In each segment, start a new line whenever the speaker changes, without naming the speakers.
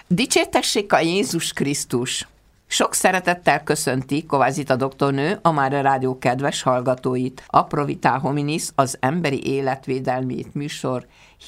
Dicsértessék a Jézus Krisztus! Sok szeretettel köszönti Kovászita doktornő a Mária Rádió kedves hallgatóit. A Pro Vital Hominis, az Emberi Életvédelmét műsor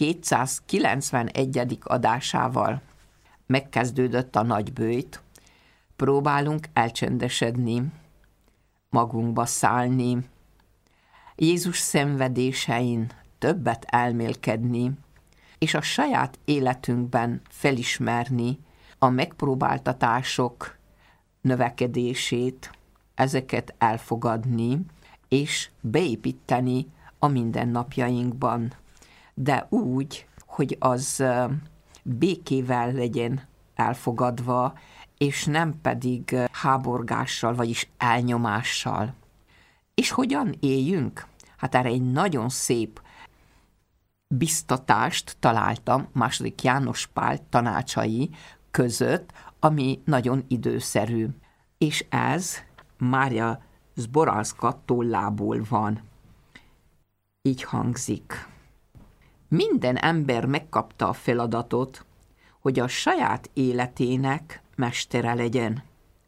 791. adásával. Megkezdődött a nagy böjt, próbálunk elcsendesedni, magunkba szállni, Jézus szenvedésein többet elmélkedni, és a saját életünkben felismerni a megpróbáltatások növekedését, ezeket elfogadni, és beépíteni a mindennapjainkban, de úgy, hogy az békével legyen elfogadva, és nem pedig háborgással, vagyis elnyomással. És hogyan éljünk? Hát erre egy nagyon szép biztatást találtam II. János Pál tanácsai között, ami nagyon időszerű. És ez Mária Zboralska tollából van. Így hangzik. Minden ember megkapta a feladatot, hogy a saját életének mestere legyen.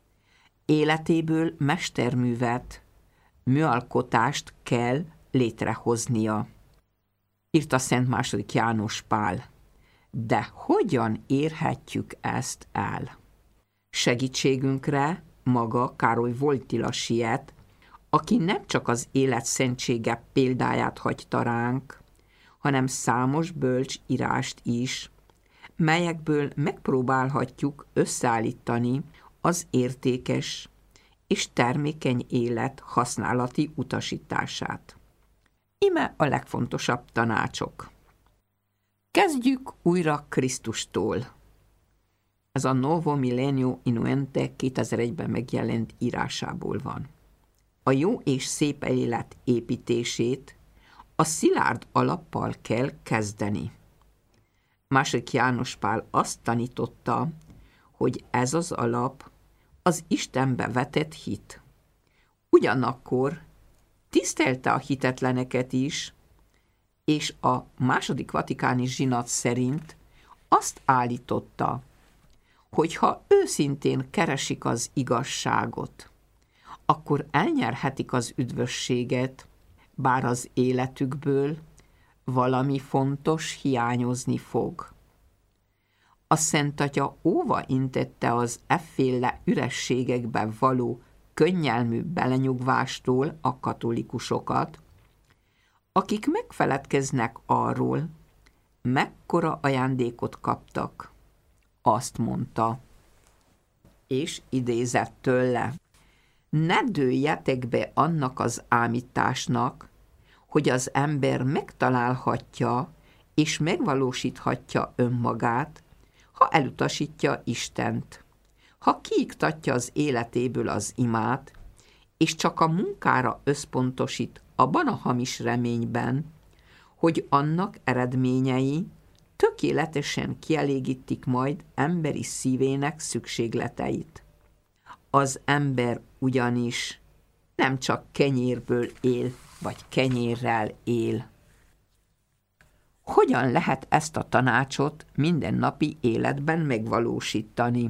Életéből mesterművet, műalkotást kell létrehoznia, írta Szent II. János Pál. De hogyan érhetjük ezt el? Segítségünkre maga Károly Wojtyła siet, aki nem csak az élet szentsége példáját hagyta ránk, hanem számos bölcs írást is, melyekből megpróbálhatjuk összeállítani az értékes és termékeny élet használati utasítását. Íme a legfontosabb tanácsok. Kezdjük újra Krisztustól. Ez a Novo Millennio Innuente 2001-ben megjelent írásából van. A jó és szép élet építését a szilárd alappal kell kezdeni. II. János Pál azt tanította, hogy ez az alap az Istenbe vetett hit. Ugyanakkor tisztelte a hitetleneket is, és a II. Vatikáni zsinat szerint azt állította, hogy ha őszintén keresik az igazságot, akkor elnyerhetik az üdvösséget, bár az életükből valami fontos hiányozni fog. A Szent Atya óva intette az efféle ürességekbe való könnyelmű belenyugvástól a katolikusokat, akik megfeledkeznek arról, mekkora ajándékot kaptak. Azt mondta, és idézett tőle, ne dőljetek be annak az ámításnak, hogy az ember megtalálhatja és megvalósíthatja önmagát, ha elutasítja Istent, ha kiiktatja az életéből az imát, és csak a munkára összpontosít abban a hamis reményben, hogy annak eredményei tökéletesen kielégítik majd emberi szívének szükségleteit. Az ember ugyanis nem csak kenyérből él, vagy kenyérrel él. Hogyan lehet ezt a tanácsot mindennapi életben megvalósítani?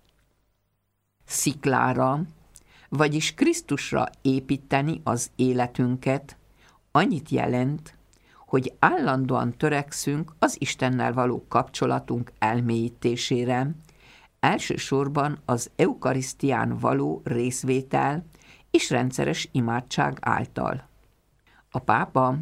Sziklára, vagyis Krisztusra építeni az életünket annyit jelent, hogy állandóan törekszünk az Istennel való kapcsolatunk elmélyítésére, elsősorban az eukarisztián való részvétel és rendszeres imádság által. A pápa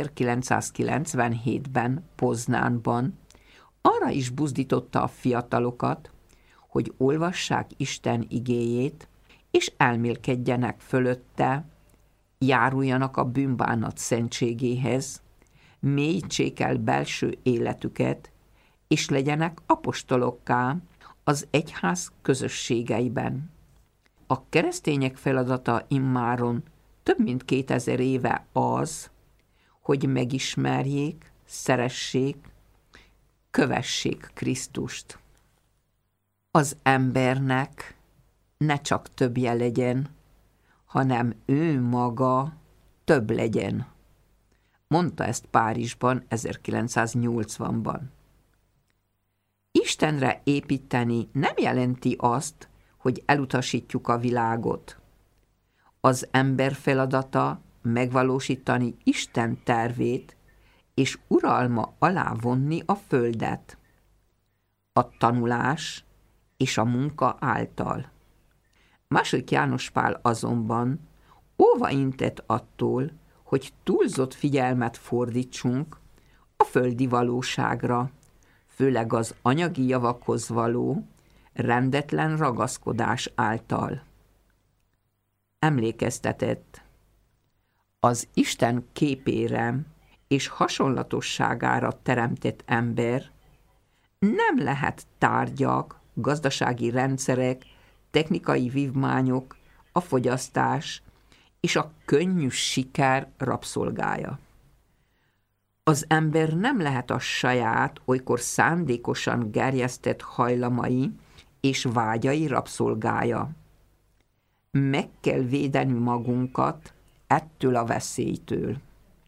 1997-ben Poznánban arra is buzdította a fiatalokat, hogy olvassák Isten igéjét, és elmélkedjenek fölötte, járuljanak a bűnbánat szentségéhez, mélyítsék el belső életüket, és legyenek apostolokká az egyház közösségeiben. A keresztények feladata immáron több mint 2000 éve az, hogy megismerjék, szeressék, kövessék Krisztust. Az embernek ne csak többje legyen, hanem ő maga több legyen. Mondta ezt Párizsban 1980-ban. Istenre építeni nem jelenti azt, hogy elutasítjuk a világot. Az ember feladata megvalósítani Isten tervét, és uralma alá vonni a földet. A tanulás és a munka által. II. János Pál azonban óvaintett attól, hogy túlzott figyelmet fordítsunk a földi valóságra, főleg az anyagi javakhoz való rendetlen ragaszkodás által. Emlékeztetett: az Isten képére és hasonlatosságára teremtett ember nem lehet tárgyak, gazdasági rendszerek, technikai vívmányok, a fogyasztás és a könnyű siker rabszolgája. Az ember nem lehet a saját, olykor szándékosan gerjesztett hajlamai és vágyai rabszolgája. Meg kell védeni magunkat ettől a veszélytől.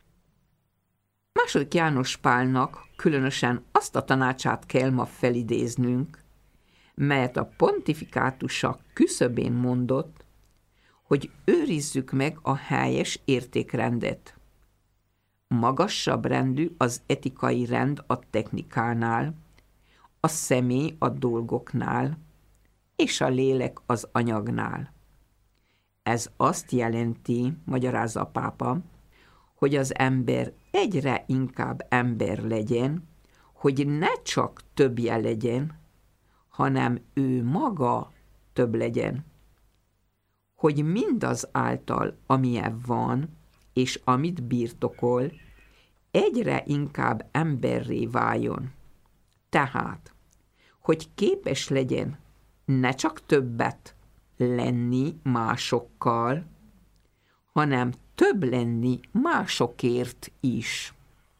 II. János Pálnak különösen azt a tanácsát kell ma felidéznünk, melyet a pontifikátusa küszöbén mondott, hogy őrizzük meg a helyes értékrendet. Magasabb rendű az etikai rend a technikánál, a személy a dolgoknál, és a lélek az anyagnál. Ez azt jelenti, magyarázza a pápa, hogy az ember egyre inkább ember legyen, hogy ne csak többje legyen, hanem ő maga több legyen. Hogy mindaz által, amilyen van, és amit birtokol, egyre inkább emberré váljon. Tehát, hogy képes legyen ne csak többet lenni másokkal, hanem több lenni másokért is.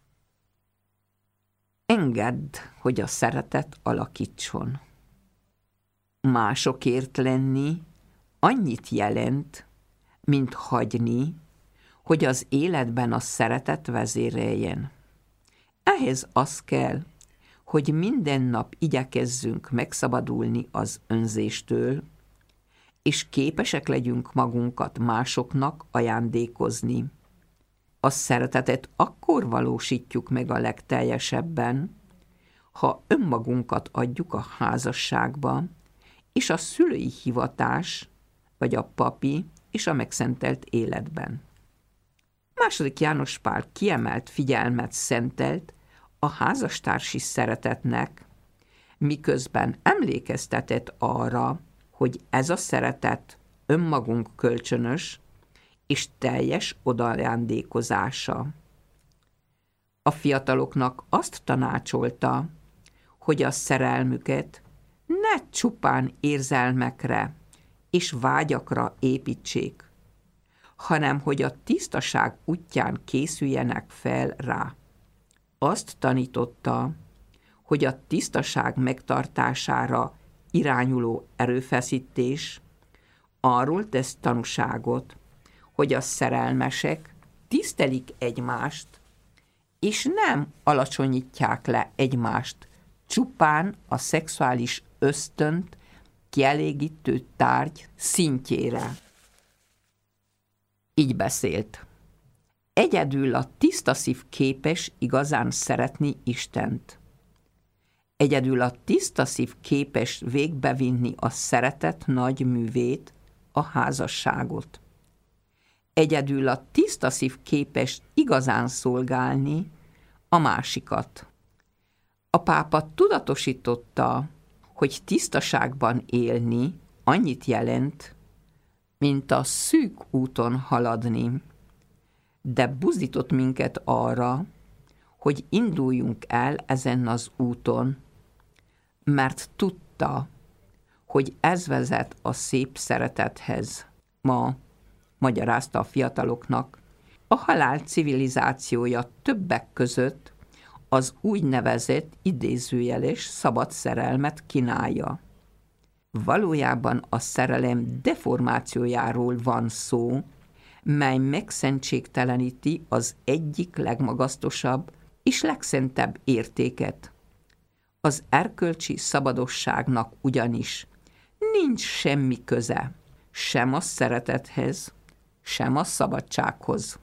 Engedd, hogy a szeretet alakítson. Másokért lenni annyit jelent, mint hagyni, hogy az életben a szeretet vezéreljen. Ehhez az kell, hogy minden nap igyekezzünk megszabadulni az önzéstől, és képesek legyünk magunkat másoknak ajándékozni. A szeretetet akkor valósítjuk meg a legteljesebben, ha önmagunkat adjuk a házasságba, és a szülői hivatás, vagy a papi és a megszentelt életben. II. János Pál kiemelt figyelmet szentelt a házastársi szeretetnek, miközben emlékeztetett arra, hogy ez a szeretet önmagunk kölcsönös és teljes odaajándékozása. A fiataloknak azt tanácsolta, hogy a szerelmüket ne csupán érzelmekre és vágyakra építsék, hanem hogy a tisztaság útján készüljenek fel rá. Azt tanította, hogy a tisztaság megtartására irányuló erőfeszítés arról tesz tanúságot, hogy a szerelmesek tisztelik egymást, és nem alacsonyítják le egymást csupán a szexuális ösztönt kielégítő tárgy szintjére. Így beszélt: egyedül a tiszta szív képes igazán szeretni Istent. Egyedül a tiszta szív képes végbevinni a szeretet nagy művét, a házasságot. Egyedül a tiszta szív képes igazán szolgálni a másikat. A pápa tudatosította, hogy tisztaságban élni annyit jelent, mint a szűk úton haladni, de buzdított minket arra, hogy induljunk el ezen az úton, mert tudta, hogy ez vezet a szép szeretethez. Ma, magyarázta a fiataloknak, a halál civilizációja többek között az úgynevezett idézőjeles szabad szerelmet kínálja. Valójában a szerelem deformációjáról van szó, mely megszentségteleníti az egyik legmagasztosabb és legszentebb értéket, Az erkölcsi szabadosságnak ugyanis nincs semmi köze sem a szeretethez, sem a szabadsághoz.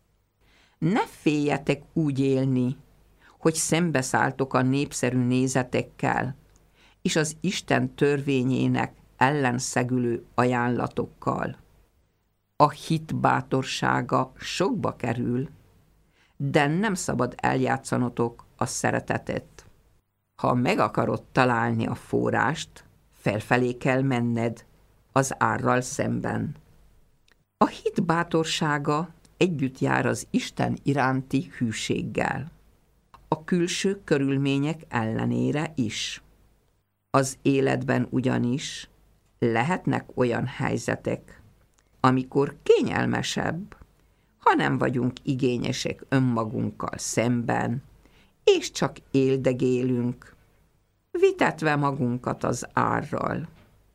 Ne féljetek úgy élni, hogy szembeszálltok a népszerű nézetekkel, és az Isten törvényének ellenszegülő ajánlatokkal. A hit bátorsága sokba kerül, de nem szabad eljátszanotok a szeretetet. Ha meg akarod találni a forrást, felfelé kell menned az árral szemben. A hit bátorsága együtt jár az Isten iránti hűséggel, a külső körülmények ellenére is. Az életben ugyanis lehetnek olyan helyzetek, amikor kényelmesebb, ha nem vagyunk igényesek önmagunkkal szemben, és csak éldegélünk, vitetve magunkat az árral.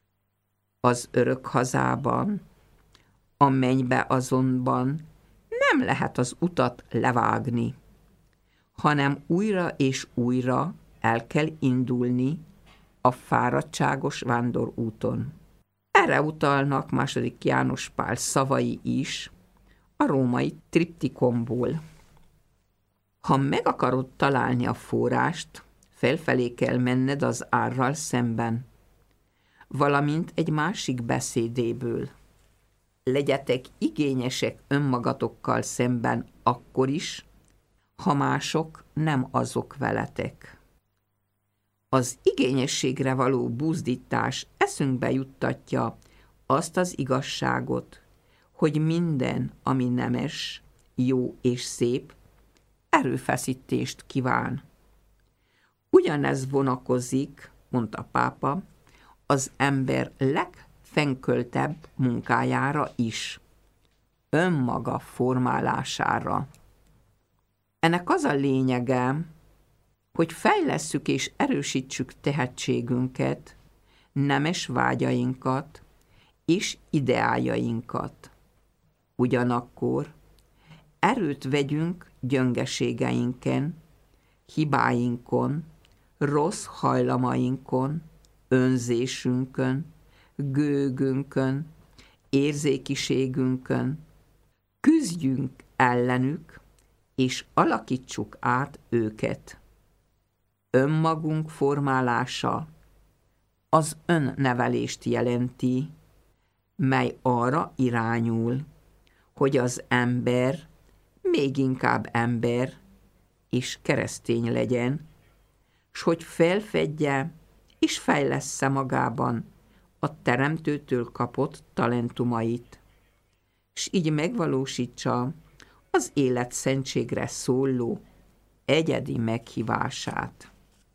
Az örök hazában, a mennybe azonban nem lehet az utat levágni, hanem újra és újra el kell indulni a fáradtságos vándorúton. Erre utalnak II. János Pál szavai is a római triptikomból. Ha meg akarod találni a forrást, felfelé kell menned az árral szemben, valamint egy másik beszédéből. Legyetek igényesek önmagatokkal szemben akkor is, ha mások nem azok veletek. Az igényességre való buzdítás eszünkbe juttatja azt az igazságot, hogy minden, ami nemes, jó és szép, erőfeszítést kíván. Ugyanez vonakozik, mondta pápa, az ember legfenköltebb munkájára is, önmaga formálására. Ennek az a lényege, hogy fejlesszük és erősítsük tehetségünket, nemes vágyainkat és ideájainkat. Ugyanakkor erőt vegyünk gyöngeségeinken, hibáinkon, rossz hajlamainkon, önzésünkön, gőgünkön, érzékiségünkön, küzdjünk ellenük, és alakítsuk át őket. Önmagunk formálása az önnevelést jelenti, mely arra irányul, hogy az ember még inkább ember és keresztény legyen, s hogy felfedje és fejlessze magában a Teremtőtől kapott talentumait, s így megvalósítsa az élet szentségre szóló egyedi meghívását.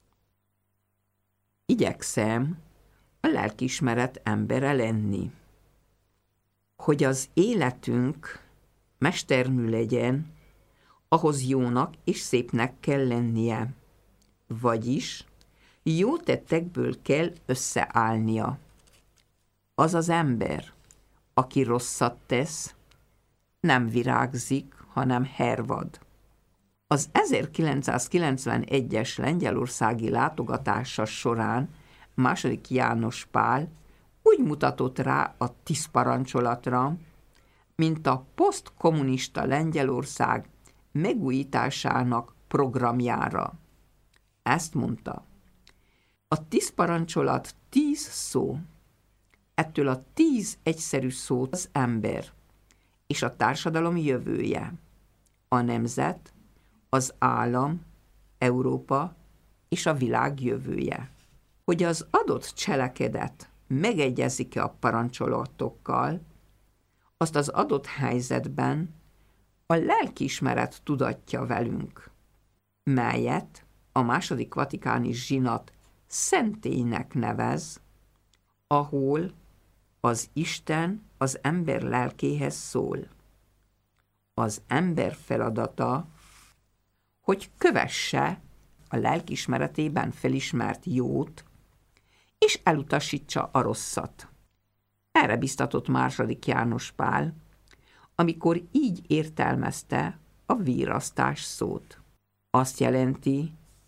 Igyekszem a lelkiismeret embere lenni, hogy az életünk mestermű legyen, ahhoz jónak és szépnek kell lennie, vagyis jó tettekből kell összeállnia. Az az ember, aki rosszat tesz, nem virágzik, hanem hervad. Az 1991-es lengyelországi látogatása során II. János Pál úgy mutatott rá a 10 parancsolatra, mint a posztkommunista Lengyelország megújításának programjára. Ezt mondta: a 10 parancsolat 10 szó, ettől a 10 egyszerű szót az ember és a társadalom jövője, a nemzet, az állam, Európa és a világ jövője. Hogy az adott cselekedet megegyezik-e a parancsolatokkal, azt az adott helyzetben a lelkiismeret tudatja velünk, melyet a II. Vatikáni zsinat szentélynek nevez, ahol az Isten az ember lelkéhez szól. Az ember feladata, hogy kövesse a lelkiismeretében felismert jót, és elutasítsa a rosszat. Erre biztatott II. János Pál, amikor így értelmezte a vírasztás szót. Azt jelenti,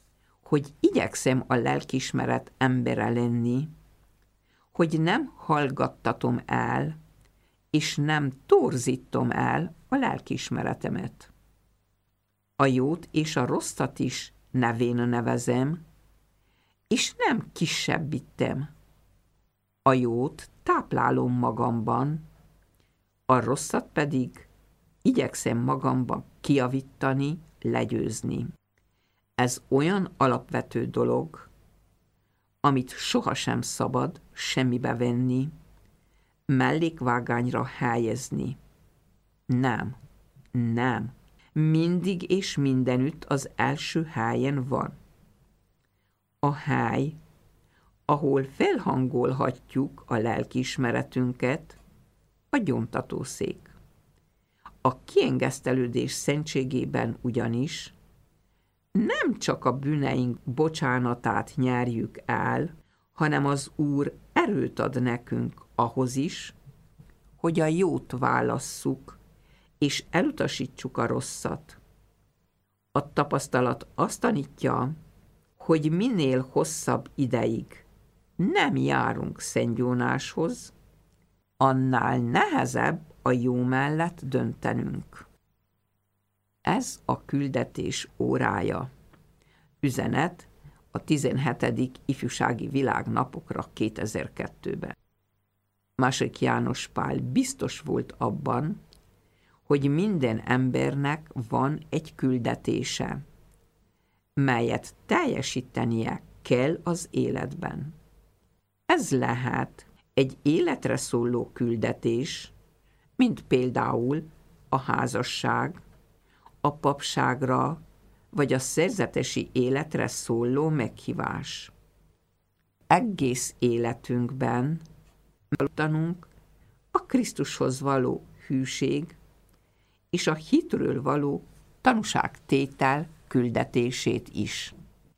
hogy igyekszem a lelkiismeret embere lenni, hogy nem hallgattatom el, és nem torzítom el a lelkiismeretemet. A jót és a rosszat is nevén nevezem, és nem kisebbítem. A jót táplálom magamban, a rosszat pedig igyekszem magamban kijavítani, legyőzni. Ez olyan alapvető dolog, amit sohasem szabad semmibe venni, mellékvágányra helyezni. Nem. Mindig és mindenütt az első helyen van. A hely, ahol felhangolhatjuk a lelkiismeretünket, a gyóntatószék. A kiengesztelődés szentségében ugyanis nem csak a bűneink bocsánatát nyerjük el, hanem az Úr erőt ad nekünk ahhoz is, hogy a jót válasszuk, és elutasítsuk a rosszat. A tapasztalat azt tanítja, hogy minél hosszabb ideig nem járunk szentgyónáshoz, annál nehezebb a jó mellett döntenünk. Ez a küldetés órája. Üzenet a 17. Ifjúsági Világnapokra 2002-ben. II. János Pál biztos volt abban, hogy minden embernek van egy küldetése, melyet teljesítenie kell az életben. Ez lehet egy életre szóló küldetés, mint például a házasság, a papságra vagy a szerzetesi életre szóló meghívás. Egész életünkben megtanulunk a Krisztushoz való hűség és a hitről való tanúságtétel küldetését is.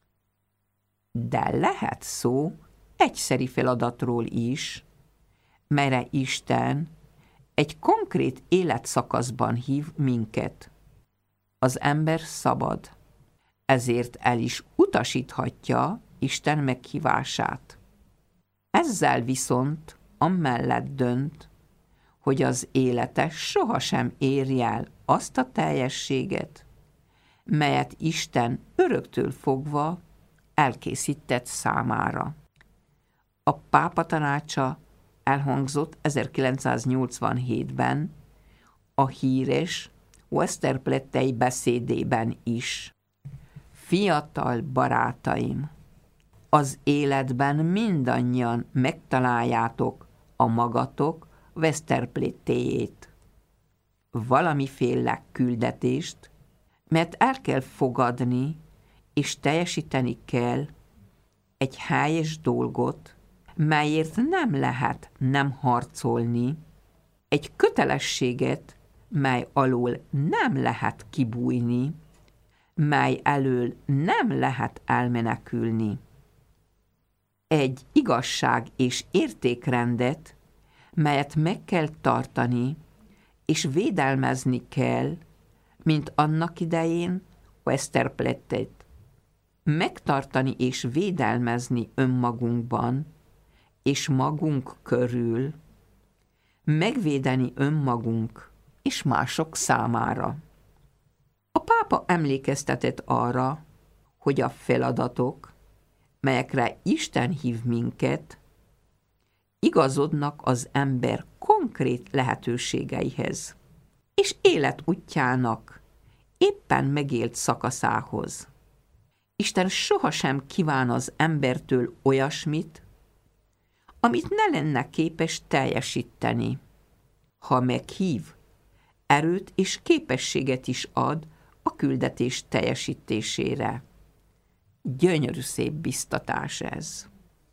De lehet szó egyszeri feladatról is, melyre Isten egy konkrét életszakaszban hív minket. Az ember szabad, ezért el is utasíthatja Isten meghívását. Ezzel viszont amellett dönt, hogy az élete sohasem érje el azt a teljességet, melyet Isten öröktől fogva elkészített számára. A pápa tanácsa elhangzott 1987-ben a híres Westerplatte-i beszédében is. Fiatal barátaim, az életben mindannyian megtaláljátok a magatok Westerplatte-jét. Valamiféle küldetést, mert el kell fogadni és teljesíteni kell egy helyes dolgot, melyért nem lehet nem harcolni, egy kötelességet, mely alól nem lehet kibújni, mely elől nem lehet elmenekülni. Egy igazság és értékrendet, melyet meg kell tartani, és védelmezni kell, mint annak idején Westerplatte-t. Megtartani és védelmezni önmagunkban, és magunk körül, megvédeni önmagunk és mások számára. A pápa emlékeztetett arra, hogy a feladatok, melyekre Isten hív minket, igazodnak az ember konkrét lehetőségeihez, és életútjának éppen megélt szakaszához. Isten sohasem kíván az embertől olyasmit, amit ne lenne képes teljesíteni. Ha meghív, erőt és képességet is ad a küldetés teljesítésére. Gyönyörű szép biztatás ez.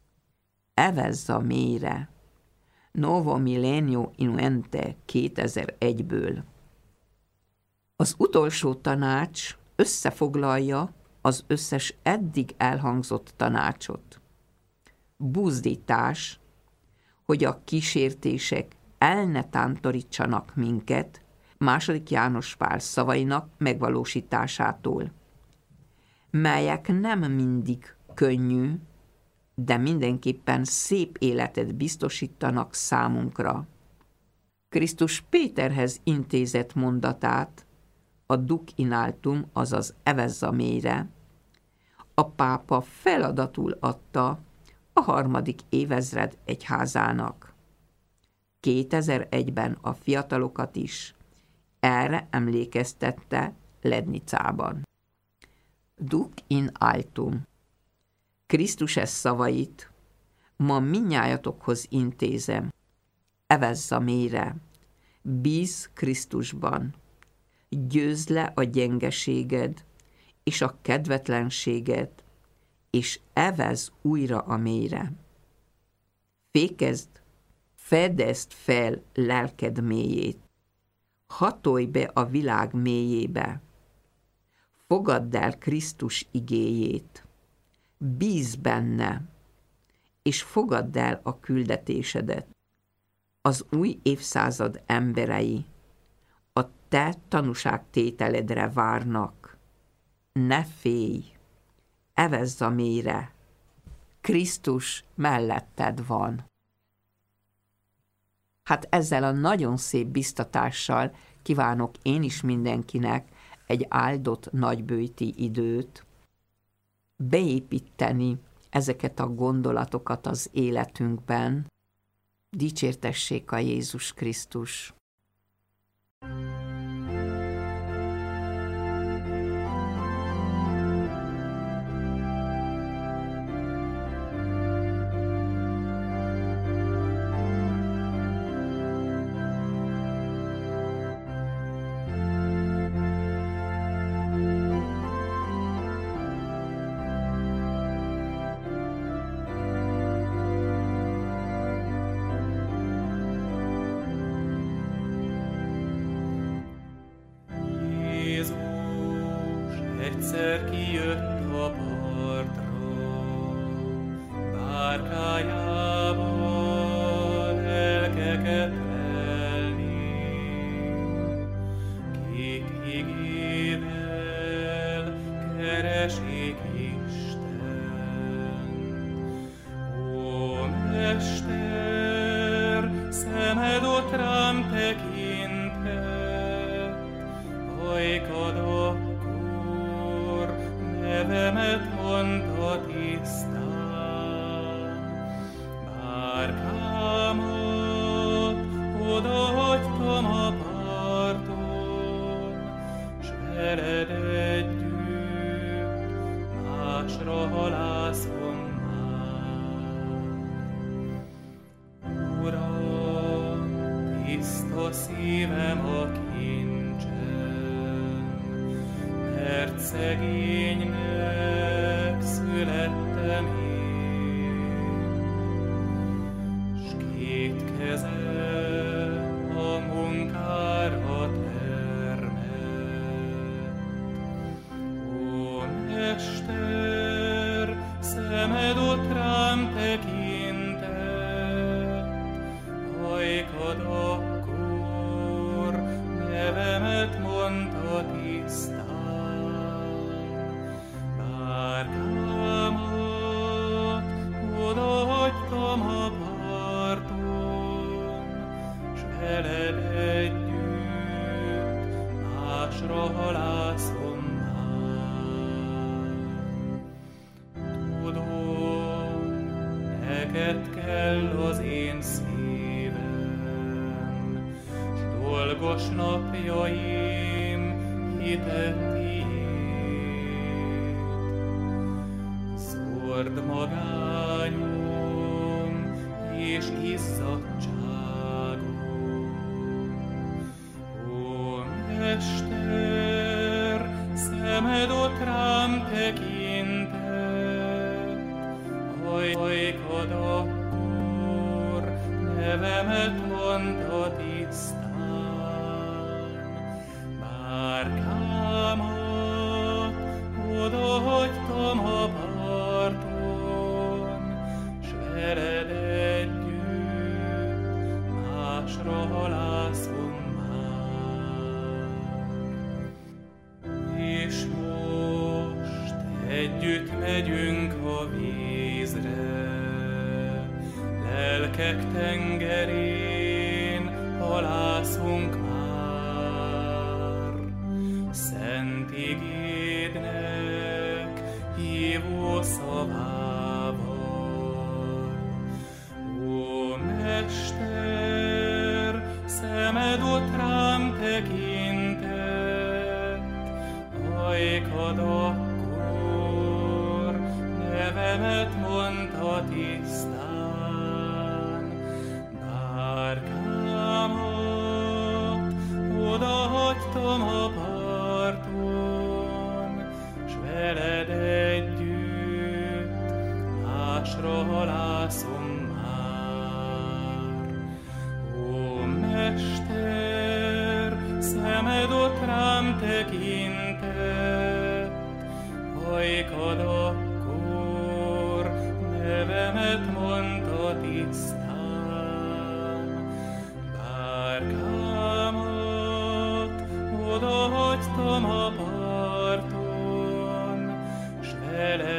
Evezza mélyre. Novo Millennio Innuente 2001-ből. Az utolsó tanács összefoglalja az összes eddig elhangzott tanácsot. Buzdítás, hogy a kísértések el ne tántorítsanak minket II. János Pál szavainak megvalósításától. melyek nem mindig könnyű, de mindenképpen szép életet biztosítanak számunkra. Krisztus Péterhez intézett mondatát, a Duc in altum, azaz evezza mélyre, a pápa feladatul adta a 3. évezred egyházának. 2001-ben a fiatalokat is erre emlékeztette Lednicában. Duc in altum. Krisztus szavait ma mindnyájatokhoz intézem. Evezza mélyre, bíz Krisztusban, győzd le a gyengeséged és a kedvetlenséged, és evezz újra a mélyre. Fékezd, fedezd fel lelked mélyét, hatolj be a világ mélyébe, fogadd el Krisztus igéjét, bízz benne, és fogadd el a küldetésedet. Az új évszázad emberei a te tanúságtételedre várnak. Ne félj, evezz a mélyre, Krisztus melletted van. Hát ezzel a nagyon szép biztatással kívánok én is mindenkinek egy áldott nagybőjti időt, beépíteni ezeket a gondolatokat az életünkben. Dicsértessék a Jézus Krisztus!
Egyszer kijött a partra, bárkájával lelkeket lelni. Kék igével keresik Istent. Ó, Mester, szemed ott rám tekintett, hajkad nevemet mondta tisztán, bárkámat odahagytam a parton, s veled együtt másra halászom már. Uram, tiszta szívem a kincsem, mert szegénynek születtem én, s két kezem a munkára termett. Ó, Mester, szemed ott rám tekintett, hajkad akkor nevemet mondta tisztán. Bárkámat odahagytam a parton, s veled együtt másra halászom már. Tudom, neked kell az én szívem, s dolgos napjaim hitet szórd magányom és izzadtságom. Ó, Mester, szemed ott rám tekintett, hajkad akkor nevemet mondta tisztán. Bárkámat odahagytam a parton, s veled együtt másra halászom már. És most megyünk a vízre, lelkek tengerén halászunk már. Szent igédnek hívó szavával. Ó, Mester, szemed ott rám tekintett, hajkad akkor nevemet mondta tisztán. Bárkámat odahagytam a parton, s veled együtt másra halászom már. Ó, Mester, szemed ott rám tekintett, hajkad akkor nevemet mondta tisztán. Bárkámat odahagytam a parton, s veled